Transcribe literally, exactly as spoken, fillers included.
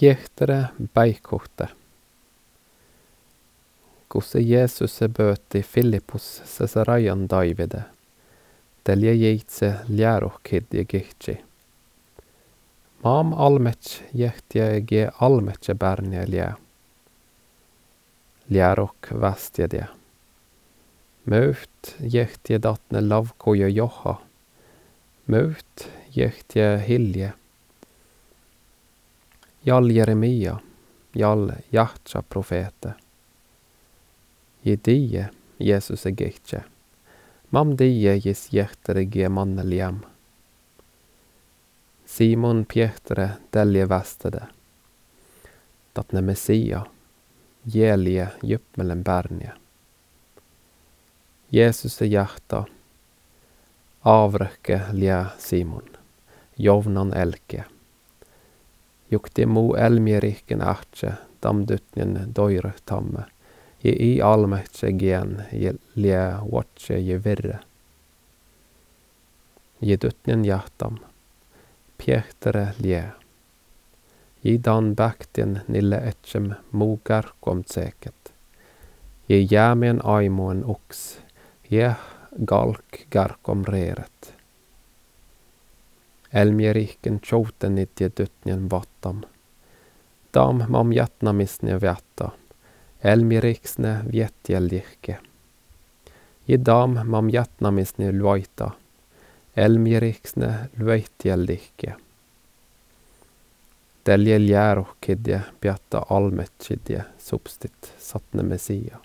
Piehtere päikohte. Kosse Jesus bøti Filippus Cesaraian Davide, telje jeitse läärohkidje gihtsi. Mam almets jehtje ge almetse bärnje lää. Lääroh västjedje. Möft jehtje datne lavkoja joha. Möft jehtje hilje. Jall Jeremia, jall jahtsa profete. Je die Jesus gihtje. Mam die jes jehtere ge manneljem. Simon Pietre delje vestede. Datne Messia, jelje juppmelen bärnje. Jesus er hjärta, avrekke lje Simon, jovnan elke. Jukti mo elmjeriken ertje, damdutnjen doire tamme, je i almetje gen je lje watje je virre. Je dutnjen hjertam, Pietre lje. Je dan baktjen nille etjem mo garkom tseket. Je jämen aimoen oks, je galk garkom reret. Elmjeriken tjouten nitje dutnjen vattam. Dam mam jatnamisne vjatta. Elmjeriksne vjetjeldihke. Je dam mam jatnamisne luaita. Elmjeriksne luaitjeldihke. Delje läärohkidje bjatta almetskidje substit satne Messia.